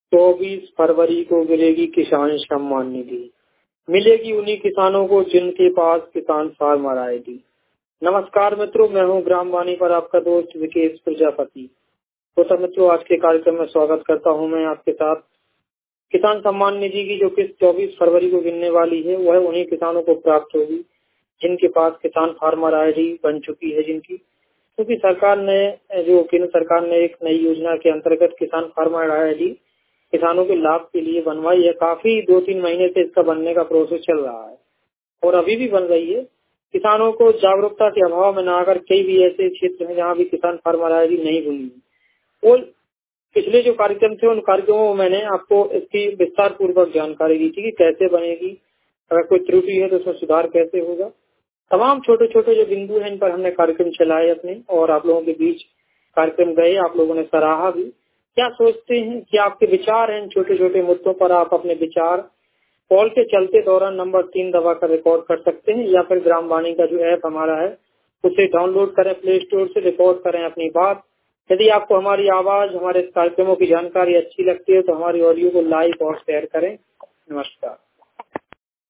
24 फरवरी को गिरेगी किसान सम्मान निधि, मिलेगी उन्हीं किसानों को जिनके पास किसान फार्मर आईडी। नमस्कार मित्रों, मैं हूं ग्राम वाणी पर आपका दोस्त विकेश प्रजापति। तो मित्रों, आज के कार्यक्रम में स्वागत करता हूं मैं आपके साथ। किसान सम्मान निधि की जो किस्त 24 फरवरी को गिरने वाली है, वह उन्हीं किसानों को प्राप्त होगी जिनके पास किसान फार्मर आईडी बन चुकी है। जिनकी क्योंकि केंद्र सरकार ने एक नई योजना के अंतर्गत किसान फार्मर आईडी किसानों के लाभ के लिए बनवाई है। काफी 2-3 महीने से इसका बनने का प्रोसेस चल रहा है और अभी भी बन रही है। किसानों को जागरूकता के अभाव में न आकर कई भी ऐसे क्षेत्र हैं जहाँ भी किसान फार्मर आईडी नहीं बनी। और पिछले जो कार्यक्रम थे उन कार्यक्रमों में मैंने आपको इसकी विस्तार पूर्वक जानकारी दी थी कि कैसे बनेगी, अगर कोई त्रुटि है तो उसमें सुधार कैसे होगा। तमाम छोटे छोटे जो बिंदु हैं इन पर हमने कार्यक्रम चलाए अपने और आप लोगों के बीच कार्यक्रम गए, आप लोगों ने सराहा भी। क्या सोचते हैं, क्या आपके विचार हैं इन छोटे छोटे मुद्दों पर? आप अपने विचार कॉल के चलते दौरान नंबर 3 दबाकर रिकॉर्ड कर सकते हैं या फिर ग्राम वाणी का जो ऐप हमारा है उसे डाउनलोड करें, प्ले स्टोर से रिकॉर्ड करें अपनी बात। यदि आपको हमारी आवाज, हमारे कार्यक्रमों की जानकारी अच्छी लगती है तो हमारी ऑडियो को लाइक और शेयर करें। नमस्कार।